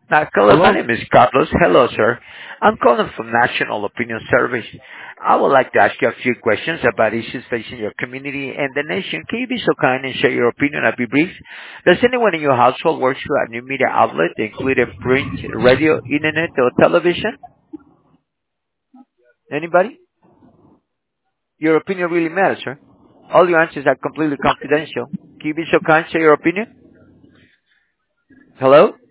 Carlos, my Hello? name is Carlos. Hello, sir. I'm calling from National Opinion Service. I would like to ask you a few questions about issues facing your community and the nation. Can you be so kind and share your opinion? I'll be brief. Does anyone in your household work for a new media outlet, including print, radio, internet, or television? Anybody? Your opinion really matters, sir. All your answers are completely confidential. Can you be so kind, share your opinion? Hello?